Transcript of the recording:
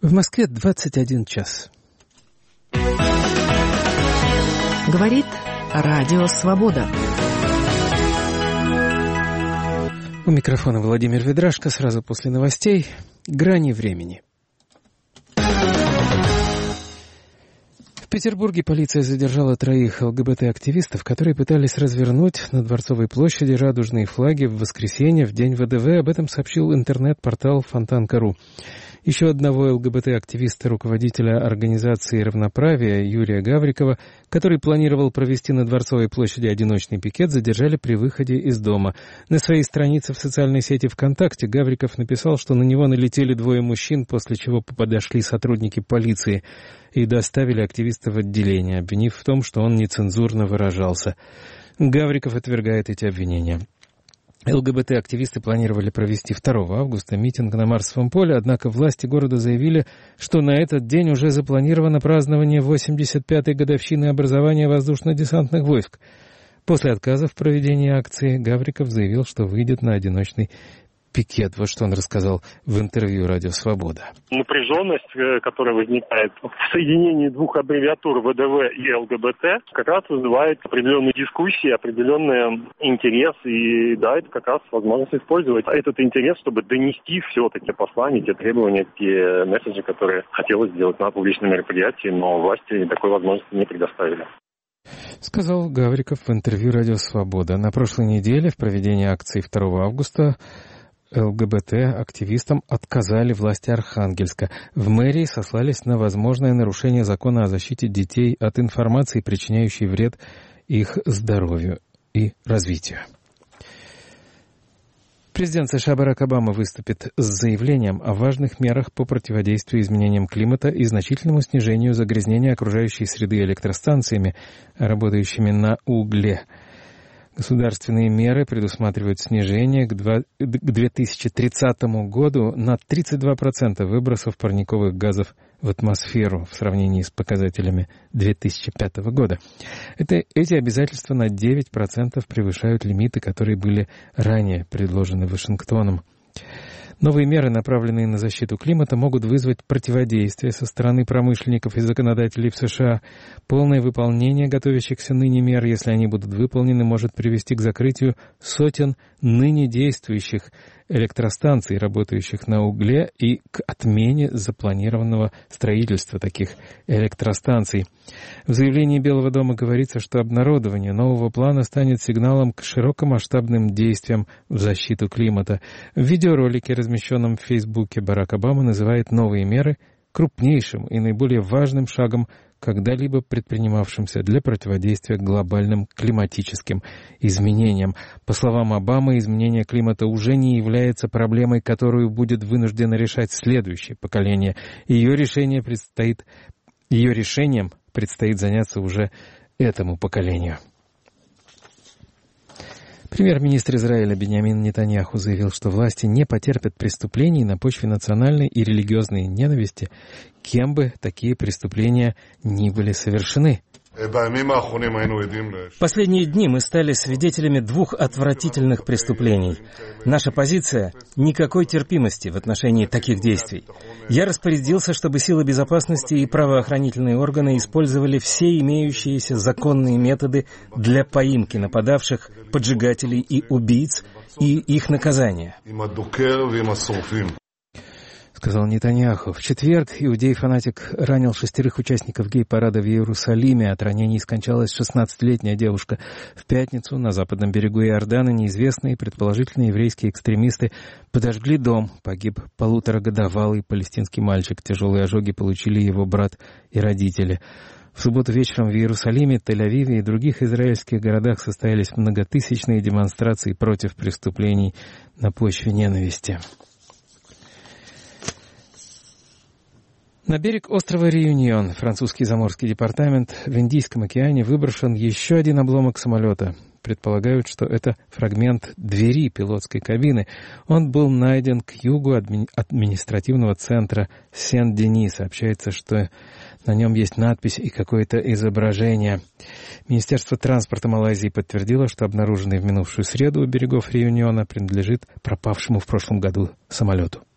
В Москве 21 час. Говорит Радио Свобода. У микрофона Владимир Ведрашко. Сразу после новостей «Грани времени». В Петербурге полиция задержала 3 ЛГБТ-активистов, которые пытались развернуть на Дворцовой площади радужные флаги в воскресенье, в день ВДВ. Об этом сообщил интернет-портал Фонтанка.ру. Еще одного ЛГБТ-активиста, руководителя организации «Равноправие» Юрия Гаврикова, который планировал провести на Дворцовой площади одиночный пикет, задержали при выходе из дома. На своей странице в социальной сети ВКонтакте Гавриков написал, что на него налетели 2 мужчин, после чего подошли сотрудники полиции и доставили активиста в отделение, обвинив в том, что он нецензурно выражался. Гавриков отвергает эти обвинения. ЛГБТ-активисты планировали провести 2 августа митинг на Марсовом поле, однако власти города заявили, что на этот день уже запланировано празднование 85-й годовщины образования воздушно-десантных войск. После отказа в проведении акции Гавриков заявил, что выйдет на одиночный пикет. Вот что он рассказал в интервью «Радио Свобода». Напряженность, которая возникает в соединении 2 аббревиатур ВДВ и ЛГБТ, как раз вызывает определенные дискуссии, определенный интерес. И да, это как раз возможность использовать этот интерес, чтобы донести все-таки послания, те требования, те месседжи, которые хотелось сделать на публичном мероприятии, но власти такой возможности не предоставили. Сказал Гавриков в интервью «Радио Свобода». На прошлой неделе в проведении акции 2 августа ЛГБТ-активистам отказали власти Архангельска. В мэрии сослались на возможное нарушение закона о защите детей от информации, причиняющей вред их здоровью и развитию. Президент США Барак Обама выступит с заявлением о важных мерах по противодействию изменениям климата и значительному снижению загрязнения окружающей среды электростанциями, работающими на угле. Государственные меры предусматривают снижение к 2030 году на 32% выбросов парниковых газов в атмосферу в сравнении с показателями 2005 года. Эти обязательства на 9% превышают лимиты, которые были ранее предложены Вашингтоном. Новые меры, направленные на защиту климата, могут вызвать противодействие со стороны промышленников и законодателей в США. Полное выполнение готовящихся ныне мер, если они будут выполнены, может привести к закрытию сотен ныне действующих электростанций, работающих на угле, и к отмене запланированного строительства таких электростанций. В заявлении Белого дома говорится, что обнародование нового плана станет сигналом к широкомасштабным действиям в защиту климата. В видеоролике, размещенном в Фейсбуке, Барак Обама называет новые меры крупнейшим и наиболее важным шагом, когда-либо предпринимавшимся для противодействия глобальным климатическим изменениям. По словам Обамы, изменение климата уже не является проблемой, которую будет вынуждено решать следующее поколение. Ее решением предстоит заняться уже этому поколению. Премьер-министр Израиля Биньямин Нетаньяху заявил, что власти не потерпят преступлений на почве национальной и религиозной ненависти, кем бы такие преступления ни были совершены. В последние дни мы стали свидетелями 2 отвратительных преступлений. Наша позиция — никакой терпимости в отношении таких действий. Я распорядился, чтобы силы безопасности и правоохранительные органы использовали все имеющиеся законные методы для поимки нападавших, поджигателей и убийц и их наказания. Сказал Нетаньяху. В четверг иудей-фанатик ранил 6 участников гей-парада в Иерусалиме. От ранений скончалась 16-летняя девушка. В пятницу на западном берегу Иордана неизвестные, предположительно еврейские экстремисты, подожгли дом. Погиб 1,5-годовалый палестинский мальчик. Тяжелые ожоги получили его брат и родители. В субботу вечером в Иерусалиме, Тель-Авиве и других израильских городах состоялись многотысячные демонстрации против преступлений на почве ненависти. На берег острова Реюньон, французский заморский департамент, в Индийском океане выброшен еще один обломок самолета. Предполагают, что это фрагмент двери пилотской кабины. Он был найден к югу административного центра Сен-Дени. Сообщается, что на нем есть надпись и какое-то изображение. Министерство транспорта Малайзии подтвердило, что обнаруженный в минувшую среду у берегов Реюньона принадлежит пропавшему в прошлом году самолету.